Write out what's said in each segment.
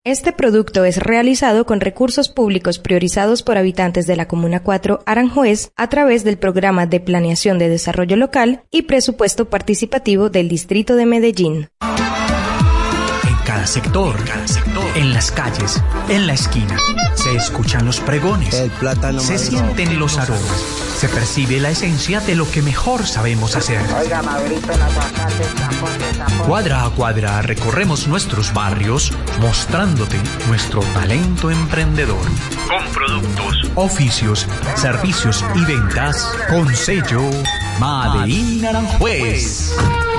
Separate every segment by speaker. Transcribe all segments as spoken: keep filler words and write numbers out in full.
Speaker 1: Este producto es realizado con recursos públicos priorizados por habitantes de la Comuna cuatro Aranjuez a través del Programa de Planeación de Desarrollo Local y Presupuesto Participativo del Distrito de Medellín.
Speaker 2: En cada sector, en cada sector, en las calles, en la esquina, se escuchan los pregones,
Speaker 3: El plátano
Speaker 2: se
Speaker 3: maduro.
Speaker 2: sienten los aromas, se percibe la esencia de lo que mejor sabemos hacer.
Speaker 4: Oiga, Maurito, el aguacate, tapón, tapón.
Speaker 2: Cuadra a cuadra recorremos nuestros barrios mostrándote nuestro talento emprendedor. Con productos, oficios, servicios y ventas con sello Made in Aranjuez.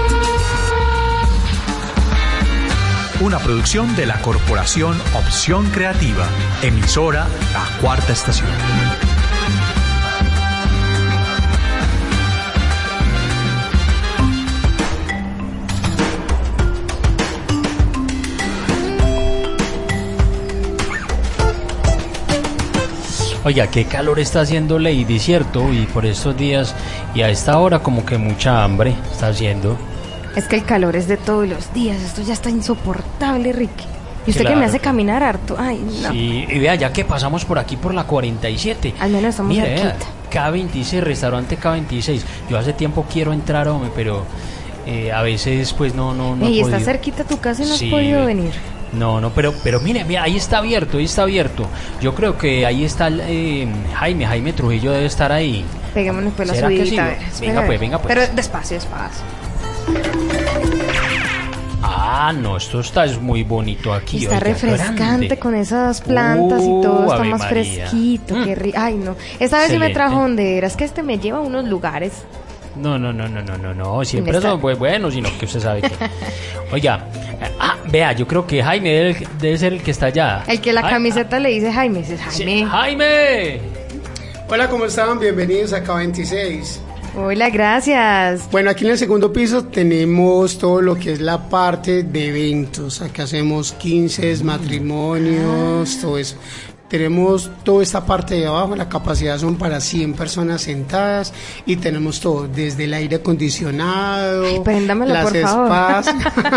Speaker 2: Una producción de la Corporación Opción Creativa, emisora La Cuarta Estación.
Speaker 5: Oiga, qué calor está haciendo Lady, ¿cierto? Y por estos días y a esta hora como que mucha hambre está haciendo.
Speaker 1: Es que el calor es de todos los días, esto ya está insoportable, Ricky. Y usted
Speaker 5: Claro.
Speaker 1: que me hace caminar harto, ay, no.
Speaker 5: Sí, y vea, ya que pasamos por aquí por la cuarenta y siete.
Speaker 1: Al menos estamos
Speaker 5: Mire, vea,
Speaker 1: cerquita.
Speaker 5: K veintiséis, restaurante K veintiséis. Yo hace tiempo quiero entrar, hombre, pero eh, a veces pues no, no, no he
Speaker 1: Y está
Speaker 5: podido.
Speaker 1: cerquita tu casa y no
Speaker 5: Sí.
Speaker 1: has podido venir.
Speaker 5: No, no, pero, pero mire, mira, ahí está abierto, ahí está abierto. Yo creo que ahí está eh, Jaime, Jaime Trujillo debe estar ahí.
Speaker 1: Peguémonos pues la
Speaker 5: ¿Será que
Speaker 1: subidita,
Speaker 5: sí?
Speaker 1: a ver,
Speaker 5: Venga,
Speaker 1: espera, a
Speaker 5: pues,
Speaker 1: ver.
Speaker 5: venga, pues.
Speaker 1: Pero despacio, despacio.
Speaker 5: Ah, no, esto está es muy bonito aquí.
Speaker 1: Está
Speaker 5: oiga,
Speaker 1: refrescante
Speaker 5: grande.
Speaker 1: con esas plantas y todo,
Speaker 5: Uh,
Speaker 1: está
Speaker 5: Ave
Speaker 1: más
Speaker 5: María.
Speaker 1: fresquito,
Speaker 5: Mm.
Speaker 1: qué rico. Ay, no. Esta vez sí me
Speaker 5: Excelente.
Speaker 1: trajo donde era, es que este me lleva a unos lugares.
Speaker 5: No, no, no, no, no, no, no, siempre
Speaker 1: Está-
Speaker 5: son muy buenos, sino que usted sabe que... Oiga, ah, vea, yo creo que Jaime debe, debe ser el que está allá.
Speaker 1: El que la
Speaker 5: Ay,
Speaker 1: camiseta le dice Jaime, dice
Speaker 5: ah, sí,
Speaker 1: Jaime.
Speaker 5: ¡Jaime!
Speaker 6: Hola, ¿cómo están? Bienvenidos a K veintiséis.
Speaker 1: Hola, gracias.
Speaker 6: Bueno, aquí en el segundo piso tenemos todo lo que es la parte de eventos. Aquí hacemos quince, matrimonios, todo eso. Tenemos toda esta parte de abajo, la capacidad son para cien personas sentadas y tenemos todo, desde el aire acondicionado,
Speaker 1: Ay, préndamelo,
Speaker 6: las
Speaker 1: por favor.
Speaker 6: spas.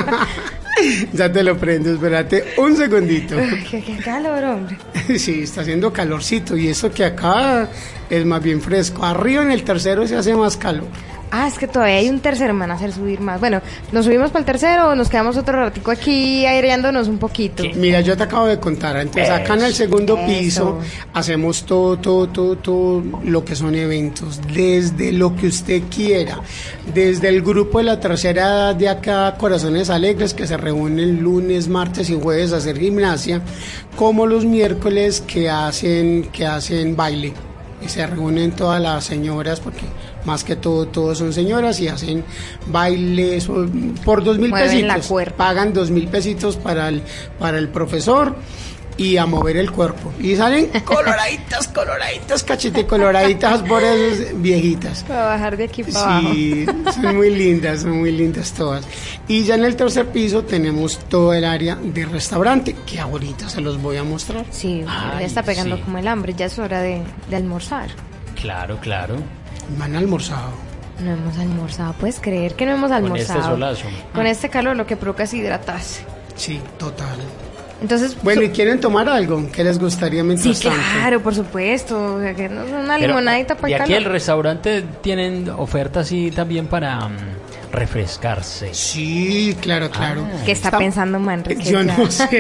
Speaker 6: Ya te lo prendo, espérate un segundito.
Speaker 1: Uy, qué, qué calor, hombre.
Speaker 6: Sí, está haciendo calorcito y eso que acá es más bien fresco. Arriba en el tercero se hace más calor.
Speaker 1: Ah, es que todavía hay un tercero, me van a hacer subir más. Bueno, ¿nos subimos para el tercero o nos quedamos otro ratico aquí aireándonos un poquito?
Speaker 6: Mira, yo te acabo de contar. Entonces, acá en el segundo
Speaker 1: Eso.
Speaker 6: piso hacemos todo, todo, todo, todo lo que son eventos, desde lo que usted quiera, desde el grupo de la tercera edad de acá, Corazones Alegres, que se reúnen lunes, martes y jueves a hacer gimnasia, como los miércoles que hacen, que hacen baile. Y se reúnen todas las señoras, porque más que todo, todos son señoras y hacen bailes o- por dos mil
Speaker 1: Mueven la
Speaker 6: pesitos.
Speaker 1: cuerpa.
Speaker 6: Pagan dos mil pesitos para el, para el profesor y a mover el cuerpo. Y salen coloraditas, coloraditas, cachete coloraditas por esas viejitas.
Speaker 1: Para bajar de aquí para
Speaker 6: Sí, son muy lindas, son muy lindas todas. Y ya en el tercer piso tenemos todo el área de restaurante, que ahorita se los voy a mostrar.
Speaker 1: Sí,
Speaker 5: Ay,
Speaker 1: ya está pegando
Speaker 5: sí.
Speaker 1: como el hambre, ya es hora de, de almorzar.
Speaker 5: Claro, claro.
Speaker 6: Me han almorzado.
Speaker 1: No hemos almorzado, ¿puedes creer que no hemos
Speaker 5: Con
Speaker 1: almorzado?
Speaker 5: este solazo.
Speaker 1: Con este calor lo que provoca es hidratarse.
Speaker 6: Sí, total.
Speaker 1: Entonces,
Speaker 6: Bueno,
Speaker 1: su-
Speaker 6: ¿y quieren tomar algo? ¿Qué les gustaría
Speaker 1: sí,
Speaker 6: mientras tanto?
Speaker 1: claro, por supuesto, que no- una
Speaker 5: Pero,
Speaker 1: limonadita para
Speaker 5: y
Speaker 1: el
Speaker 5: aquí el
Speaker 1: calor.
Speaker 5: restaurante tienen ofertas así también para mm, refrescarse.
Speaker 6: Sí, claro, claro.
Speaker 1: ¿Qué está pensando Manrique?
Speaker 6: Yo
Speaker 1: Ya.
Speaker 6: no sé.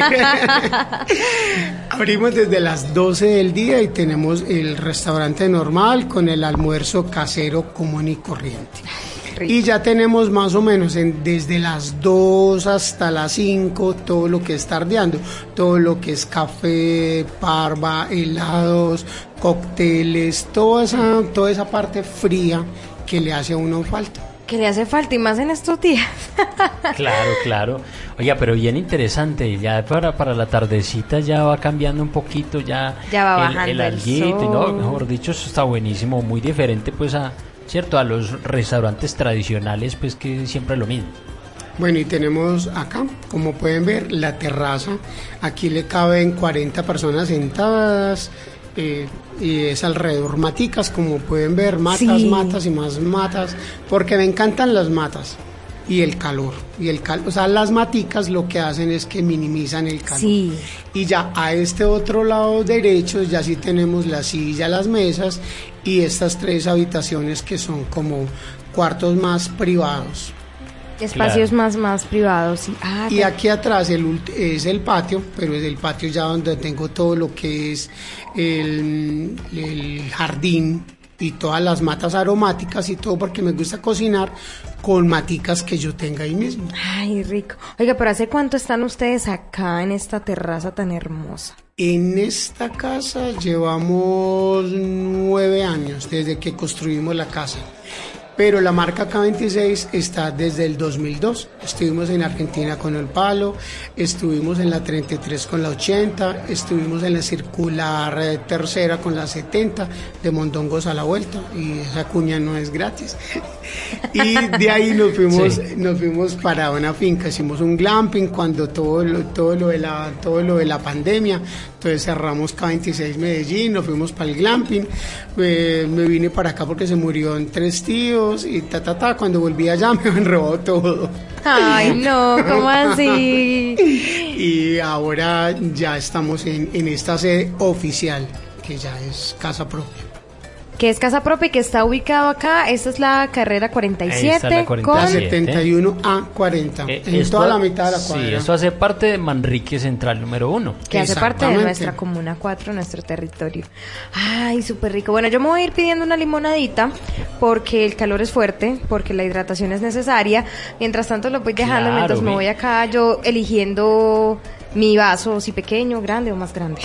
Speaker 6: Abrimos desde las doce del día y tenemos el restaurante normal con el almuerzo casero común y corriente.
Speaker 1: Rico.
Speaker 6: Y ya tenemos más o menos en- desde las dos hasta las cinco todo lo que es tardeando, todo lo que es café, parva, helados, cócteles, toda esa, toda esa parte fría que le hace a uno falta.
Speaker 1: Que le hace falta y más en estos días.
Speaker 5: Claro, claro. Oiga, pero bien interesante. Ya para, para la tardecita ya va cambiando un poquito, ya,
Speaker 1: Ya va
Speaker 5: el,
Speaker 1: bajando
Speaker 5: el
Speaker 1: el
Speaker 5: alguito, y no,
Speaker 1: sol.
Speaker 5: mejor dicho, eso está buenísimo, muy diferente pues a, cierto, a los restaurantes tradicionales, pues que siempre es lo mismo.
Speaker 6: Bueno, y tenemos acá, como pueden ver, la terraza. Aquí le caben cuarenta personas sentadas. eh, y es alrededor maticas, como pueden ver, matas,
Speaker 1: Sí.
Speaker 6: matas y más matas, porque me encantan las matas. y el calor. Y el cal- o sea, las maticas lo que hacen es que minimizan el calor.
Speaker 1: Sí.
Speaker 6: Y ya a este otro lado derecho ya sí tenemos la silla, las mesas y estas tres habitaciones que son como cuartos más privados.
Speaker 1: Espacios
Speaker 5: Claro.
Speaker 1: más, más privados. Sí. Ah,
Speaker 6: Y
Speaker 1: te-
Speaker 6: aquí atrás el, ult- es el patio, pero es el patio ya donde tengo todo lo que es el, el jardín y todas las matas aromáticas y todo, porque me gusta cocinar con maticas que yo tenga ahí mismo.
Speaker 1: Ay, rico. Oiga, pero ¿hace cuánto están ustedes acá en esta terraza tan hermosa?
Speaker 6: En esta casa llevamos nueve años desde que construimos la casa. Pero la marca K veintiséis está desde el dos mil dos. Estuvimos en Argentina con el Palo, estuvimos en la treinta y tres con la ochenta, estuvimos en la circular eh, tercera con la setenta, de Mondongos a la vuelta, y esa cuña no es gratis. Y de ahí nos fuimos,
Speaker 5: Sí.
Speaker 6: nos fuimos para una finca, hicimos un glamping cuando todo lo, todo lo de la, todo lo de la pandemia. Entonces cerramos K veintiséis Medellín, nos fuimos para el glamping, eh, me vine para acá porque se murió en tres tíos y ta ta ta, cuando volví allá me han robado todo.
Speaker 1: Ay, no, ¿cómo así?
Speaker 6: Y ahora ya estamos en, en esta sede oficial, que ya es casa propia.
Speaker 1: Que es casa propia y que está ubicado acá. Esta es la carrera cuarenta y
Speaker 5: Ahí está
Speaker 1: siete
Speaker 5: la cuarenta y
Speaker 6: La
Speaker 1: con...
Speaker 5: siete.
Speaker 6: setenta y uno A cuarenta,
Speaker 5: Eh,
Speaker 6: en
Speaker 5: esto-
Speaker 6: toda la mitad de la cuadra.
Speaker 5: Sí, esto hace parte de Manrique Central número uno.
Speaker 1: Que hace parte de
Speaker 6: Exactamente.
Speaker 1: nuestra comuna cuatro, nuestro territorio. Ay, súper rico. Bueno, yo me voy a ir pidiendo una limonadita porque el calor es fuerte, porque la hidratación es necesaria. Mientras tanto lo voy dejando,
Speaker 5: Claro,
Speaker 1: mientras me
Speaker 5: mi-
Speaker 1: voy acá yo eligiendo mi vaso, si pequeño, grande o más grande.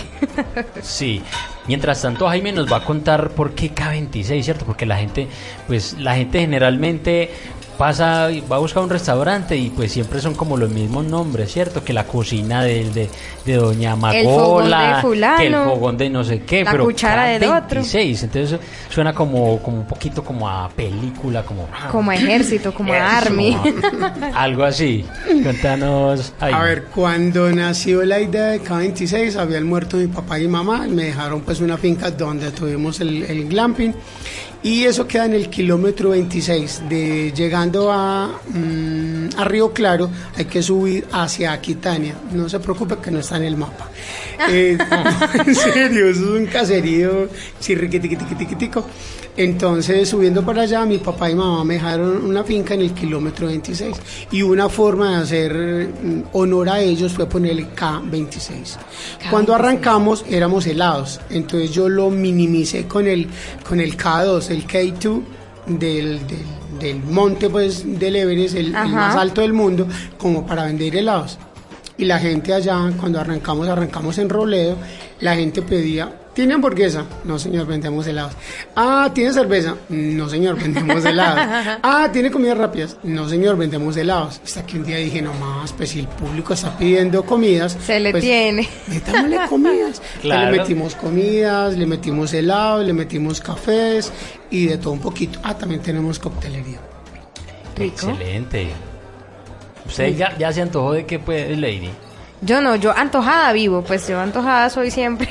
Speaker 5: Sí. Mientras tanto, Jaime nos va a contar por qué K veintiséis, ¿cierto? Porque la gente, pues la gente generalmente pasa y va a buscar un restaurante y pues siempre son como los mismos nombres, ¿cierto? Que la cocina de, de, de Doña
Speaker 1: El fogón
Speaker 5: Magola,
Speaker 1: de fulano,
Speaker 5: que el fogón de no sé qué,
Speaker 1: la
Speaker 5: pero
Speaker 1: cuchara del
Speaker 5: K
Speaker 1: otro.
Speaker 5: veintiséis, entonces suena como, como un poquito como a película, como...
Speaker 1: Como a ejército, como a
Speaker 5: Eso,
Speaker 1: army.
Speaker 5: algo así. Cuéntanos, Jaime.
Speaker 6: A ver, cuando nació la idea de K veintiséis, habían muerto mi papá y mamá, y me dejaron pues una finca donde tuvimos el, el glamping, y eso queda en el kilómetro veintiséis, de llegando a, mm, a Río Claro, hay que subir hacia Aquitania, no se preocupe que no está en el mapa. Eh, en serio, eso es un caserío chirriquitiquitiquitico. Entonces, subiendo para allá, mi papá y mamá me dejaron una finca en el kilómetro veintiséis. Y una forma de hacer mm, honor a ellos fue ponerle K veintiséis. Cuando arrancamos, éramos helados. Entonces, yo lo minimicé con el, con el K dos, el K dos del, del, del monte pues, del Everest, el, el
Speaker 1: Ajá.
Speaker 6: más alto del mundo, como para vender helados. Y la gente allá, cuando arrancamos, arrancamos en Robledo, la gente pedía, ¿tiene hamburguesa? No, señor, vendemos helados. Ah, ¿tiene cerveza? No, señor, vendemos helados. Ah, ¿tiene comidas rápidas? No, señor, vendemos helados. Hasta que un día dije, no más, pues si el público está pidiendo comidas,
Speaker 1: Se le
Speaker 6: pues,
Speaker 1: tiene.
Speaker 6: metámosle comidas.
Speaker 5: Claro.
Speaker 6: Entonces, le metimos comidas, le metimos helados, le metimos cafés y de todo un poquito. Ah, también tenemos coctelería.
Speaker 1: Rico.
Speaker 5: Excelente. Usted ya, ya se antojó de qué puede, Lady.
Speaker 1: Yo no, yo antojada vivo, pues yo antojada soy siempre.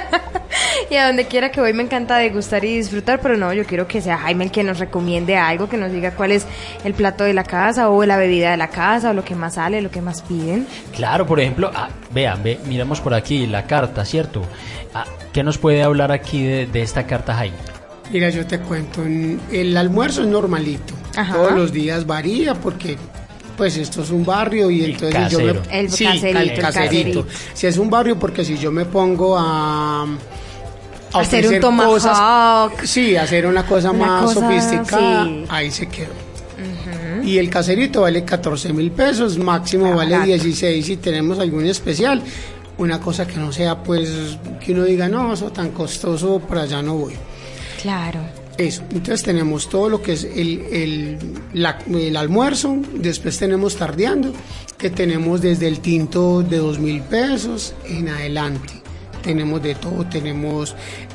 Speaker 1: Y a donde quiera que voy me encanta degustar y disfrutar, pero no, yo quiero que sea Jaime el que nos recomiende algo, que nos diga cuál es el plato de la casa o la bebida de la casa o lo que más sale, lo que más piden.
Speaker 5: Claro, por ejemplo, ah, vean, ve, miramos por aquí la carta, ¿cierto? Ah, ¿qué nos puede hablar aquí de, de esta carta, Jaime?
Speaker 6: Mira, yo te cuento, en- el almuerzo es normalito.
Speaker 1: Ajá.
Speaker 6: Todos los días varía porque pues esto es un barrio y
Speaker 5: El
Speaker 6: entonces si yo me
Speaker 5: casero.
Speaker 1: El
Speaker 6: sí,
Speaker 1: caserito,
Speaker 6: el
Speaker 1: el
Speaker 6: caserito.
Speaker 1: caserito.
Speaker 6: Si es un barrio porque si yo me pongo a a
Speaker 1: Hacer un
Speaker 6: ofrecer
Speaker 1: tomahawk.
Speaker 6: cosas, sí, hacer una cosa
Speaker 1: Una
Speaker 6: más
Speaker 1: cosa,
Speaker 6: sofisticada,
Speaker 1: sí.
Speaker 6: ahí se quedó. Y el caserito vale catorce mil pesos, máximo vale
Speaker 1: Barato.
Speaker 6: dieciséis si tenemos algún especial. Una cosa que no sea, pues, que uno diga, no, eso tan costoso, por allá no voy.
Speaker 1: Claro.
Speaker 6: Eso, entonces tenemos todo lo que es el, el, la- el almuerzo, después tenemos tardeando, que tenemos desde el tinto de dos mil pesos en adelante. tenemos de todo, tenemos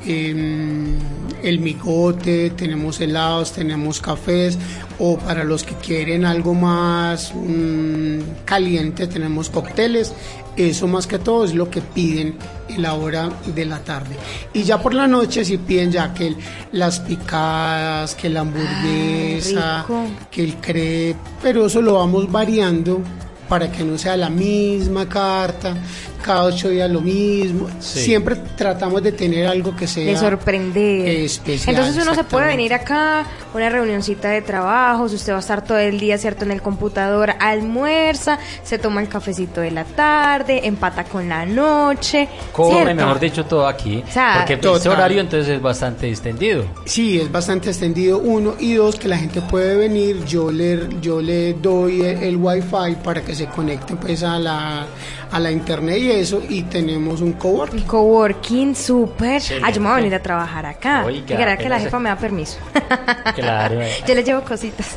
Speaker 6: eh, el migote, tenemos helados, tenemos cafés, o para los que quieren algo más mmm, caliente tenemos cócteles. Eso más que todo es lo que piden en la hora de la tarde. Y ya por la noche si piden ya que el, las picadas, que la hamburguesa,
Speaker 1: Ay,
Speaker 6: que el crepe, pero eso lo vamos variando para que no sea la misma carta, cada ocho días lo mismo. Sí. Siempre tratamos de tener algo que sea
Speaker 1: de sorprender,
Speaker 6: especial.
Speaker 1: Entonces uno se puede venir acá, una reunioncita de trabajos, usted va a estar todo el día, cierto, en el computador, almuerza, se toma el cafecito de la tarde, empata con la noche,
Speaker 5: come,
Speaker 1: ¿cierto?
Speaker 5: mejor dicho, todo aquí,
Speaker 1: o sea,
Speaker 5: porque
Speaker 6: total.
Speaker 5: Este horario entonces es bastante extendido.
Speaker 6: Sí, es bastante extendido, uno, y dos, que la gente puede venir, yo le, yo le doy el, el wifi para que se conecte pues a la, a la internet y eso, y tenemos un coworking.
Speaker 1: Coworking, súper.
Speaker 5: Sí,
Speaker 1: ah, yo me voy a venir a trabajar acá.
Speaker 5: Oiga,
Speaker 1: Fíjate que la
Speaker 5: apenas-
Speaker 1: jefa me da permiso.
Speaker 5: Claro.
Speaker 1: Yo le llevo cositas.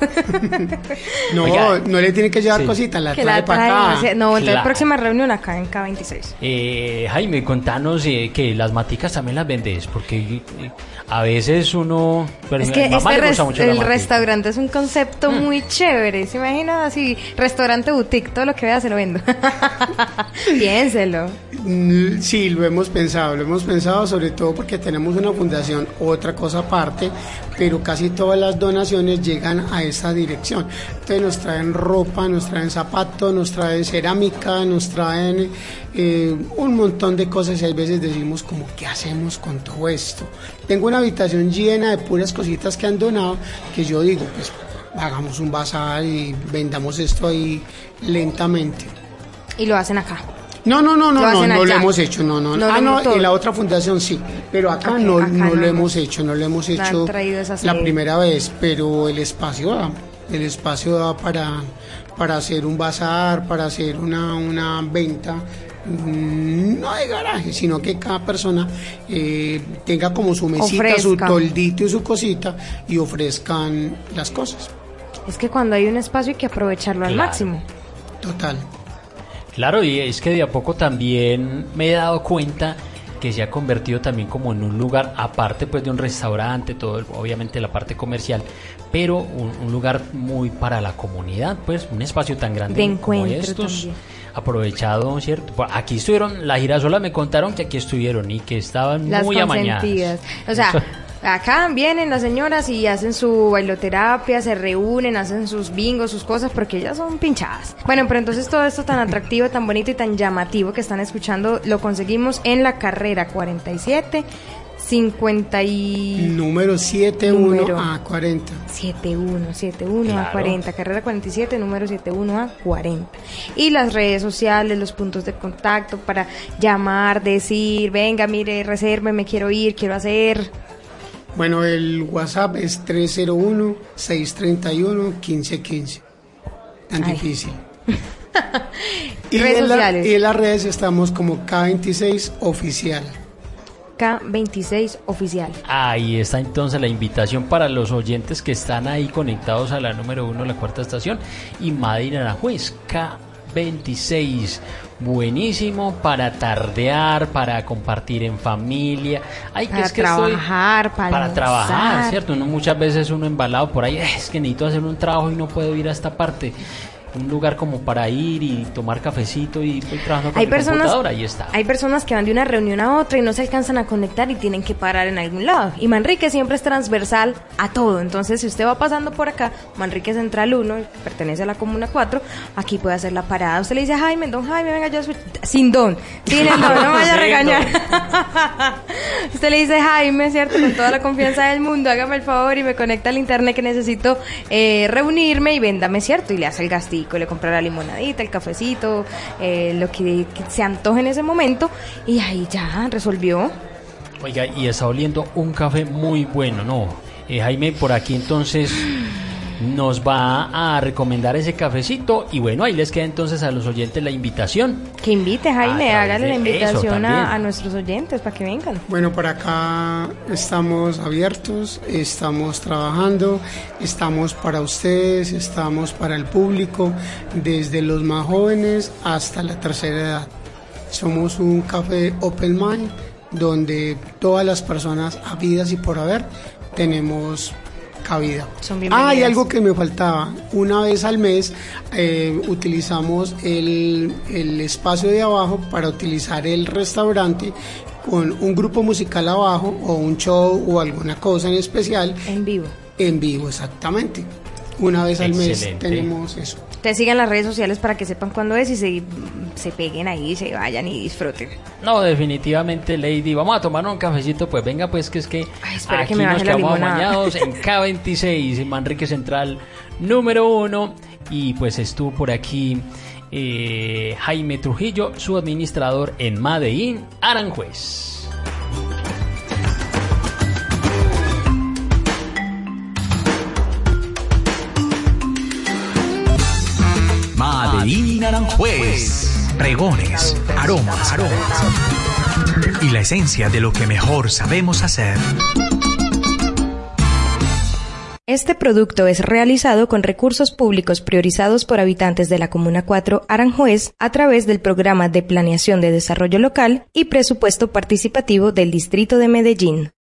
Speaker 6: No,
Speaker 5: Oiga,
Speaker 6: no le tiene que llevar
Speaker 5: sí.
Speaker 6: cositas, la
Speaker 1: que
Speaker 6: trae
Speaker 1: la
Speaker 6: para
Speaker 1: traen,
Speaker 6: acá.
Speaker 1: o sea, no, entonces
Speaker 5: Claro.
Speaker 1: próxima reunión acá en K veintiséis.
Speaker 5: Eh, Jaime, contanos eh, que las maticas también las vendes, porque eh, a veces uno... Pero
Speaker 1: Es
Speaker 5: mi
Speaker 1: que
Speaker 5: mamá
Speaker 1: este
Speaker 5: le gusta
Speaker 1: res-
Speaker 5: mucho la
Speaker 1: el
Speaker 5: matica.
Speaker 1: restaurante es un concepto
Speaker 5: Mm.
Speaker 1: muy chévere. ¿Se imagina así? Restaurante boutique, todo lo que vea se lo vendo. Piénselo.
Speaker 6: Mm, Sí, lo hemos pensado, lo hemos pensado sobre todo porque tenemos una fundación, otra cosa aparte, pero casi todas las donaciones llegan a esa dirección. Entonces nos traen ropa, nos traen zapatos, nos traen cerámica, nos traen eh, un montón de cosas y a veces decimos como, ¿qué hacemos con todo esto? Tengo una habitación llena de puras cositas que han donado que yo digo, pues hagamos un bazar y vendamos esto ahí lentamente.
Speaker 1: Y lo hacen acá.
Speaker 6: No, no, no, no,
Speaker 1: Lo
Speaker 6: no,
Speaker 1: hacen
Speaker 6: no lo
Speaker 1: allá.
Speaker 6: hemos hecho, no, no.
Speaker 1: No
Speaker 6: ah,
Speaker 1: lo
Speaker 6: no,
Speaker 1: hemos todo.
Speaker 6: en la otra fundación sí, pero acá
Speaker 1: Ok,
Speaker 6: no,
Speaker 1: acá
Speaker 6: no
Speaker 1: no
Speaker 6: lo
Speaker 1: hemos-
Speaker 6: hemos hecho, no lo hemos
Speaker 1: no han
Speaker 6: hecho
Speaker 1: traído esa
Speaker 6: la
Speaker 1: sede.
Speaker 6: primera vez, pero el espacio da, el espacio da para, para hacer un bazar, para hacer una, una venta, mm, no de garaje, sino que cada persona eh, tenga como su mesita, su
Speaker 1: Ofrezca.
Speaker 6: toldito y su cosita y ofrezcan las cosas,
Speaker 1: Es que cuando hay un espacio hay que aprovecharlo al
Speaker 5: Claro.
Speaker 1: máximo.
Speaker 6: total.
Speaker 5: Claro, y es que de a poco también me he dado cuenta que se ha convertido también como en un lugar, aparte pues de un restaurante, todo el- obviamente la parte comercial, pero un, un lugar muy para la comunidad, pues un espacio tan grande
Speaker 1: De
Speaker 5: como
Speaker 1: encuentro
Speaker 5: estos,
Speaker 1: también.
Speaker 5: aprovechado, ¿cierto? Pues aquí estuvieron, la girasola me contaron que aquí estuvieron y que estaban
Speaker 1: Las
Speaker 5: muy amañadas.
Speaker 1: consentidas. O sea,
Speaker 5: Eso-
Speaker 1: acá vienen las señoras y hacen su bailoterapia, se reúnen, hacen sus bingos, sus cosas, porque ellas son pinchadas. Bueno, pero entonces todo esto tan atractivo, tan bonito y tan llamativo que están escuchando, lo conseguimos en la carrera cuarenta y siete, cincuenta y...
Speaker 6: Número siete
Speaker 1: Número.
Speaker 6: uno a cuarenta.
Speaker 1: setenta y uno, setenta y uno a
Speaker 5: Claro.
Speaker 1: cuarenta, carrera cuarenta y siete, número setenta y uno a cuarenta. Y las redes sociales, los puntos de contacto para llamar, decir, venga, mire, reserve, me quiero ir, quiero hacer.
Speaker 6: Bueno, el WhatsApp es tres cero uno, seis tres uno, uno cinco uno cinco. Tan
Speaker 1: Ay.
Speaker 6: difícil. y,
Speaker 1: Redes
Speaker 6: en la-
Speaker 1: sociales.
Speaker 6: y en las redes estamos como K veintiséis Oficial.
Speaker 1: K veintiséis oficial.
Speaker 5: Ahí está entonces la invitación para los oyentes que están ahí conectados a la número uno, la cuarta estación, y Madrid Aranjuez, K veintiséis. Buenísimo para tardear, para compartir en familia. Ay, que
Speaker 1: Para
Speaker 5: es que estoy-
Speaker 1: trabajar, para
Speaker 5: para
Speaker 1: almorzar.
Speaker 5: trabajar, ¿cierto? Uno muchas veces uno embalado por ahí, es que necesito hacer un trabajo y no puedo ir a esta parte. Un lugar como para ir y tomar cafecito y estoy trabajando con
Speaker 1: Hay
Speaker 5: mi
Speaker 1: personas,
Speaker 5: computadora, ahí está.
Speaker 1: hay personas que van de una reunión a otra y no se alcanzan a conectar y tienen que parar en algún lado. Y Manrique siempre es transversal a todo. Entonces, si usted va pasando por acá, Manrique Central uno, pertenece a la Comuna cuatro, aquí puede hacer la parada. Usted le dice, Jaime, don Jaime, venga, yo soy... Sin don. Sin el don, no vaya a
Speaker 5: Sin
Speaker 1: regañar. Usted le dice, Jaime, ¿cierto? Con toda la confianza del mundo, hágame el favor y me conecta al internet que necesito eh, reunirme y véndame, ¿cierto? Y le hace el gastico, le compra la limonadita, el cafecito, eh, lo que, que se antoje en ese momento y ahí ya resolvió.
Speaker 5: Oiga, y está oliendo un café muy bueno, ¿no? Eh, Jaime, por aquí entonces nos va a recomendar ese cafecito y bueno, ahí les queda entonces a los oyentes la invitación.
Speaker 1: Que invite, Jaime,
Speaker 5: A través
Speaker 1: hágale la
Speaker 5: de eso
Speaker 1: invitación
Speaker 5: también.
Speaker 1: a, a nuestros oyentes para que vengan.
Speaker 6: Bueno, por acá estamos abiertos, estamos trabajando, estamos para ustedes, estamos para el público, desde los más jóvenes hasta la tercera edad. Somos un café open mind donde todas las personas habidas y por haber tenemos cabida.
Speaker 1: Son bienvenidas.
Speaker 6: Ah, y algo que me faltaba, una vez al mes eh, utilizamos el, el espacio de abajo para utilizar el restaurante con un grupo musical abajo o un show o alguna cosa en especial.
Speaker 1: En vivo.
Speaker 6: En vivo, exactamente. Una vez al
Speaker 5: Excelente.
Speaker 6: mes tenemos eso.
Speaker 1: Te sigan las redes sociales para que sepan cuándo es y se, se peguen ahí, se vayan y disfruten.
Speaker 5: No, definitivamente, Lady. Vamos a tomar un cafecito, pues venga, pues que es que
Speaker 1: Ay, espera
Speaker 5: aquí
Speaker 1: que me
Speaker 5: nos
Speaker 1: baje la
Speaker 5: quedamos
Speaker 1: limonada.
Speaker 5: amañados en K veintiséis, en Manrique Central número uno. Y pues estuvo por aquí eh, Jaime Trujillo, su administrador en Medellín, Aranjuez.
Speaker 2: Medellín Aranjuez. Pregones, aromas, aromas. Y la esencia de lo que mejor sabemos hacer.
Speaker 1: Este producto es realizado con recursos públicos priorizados por habitantes de la Comuna cuatro Aranjuez a través del Programa de Planeación de Desarrollo Local y Presupuesto Participativo del Distrito de Medellín.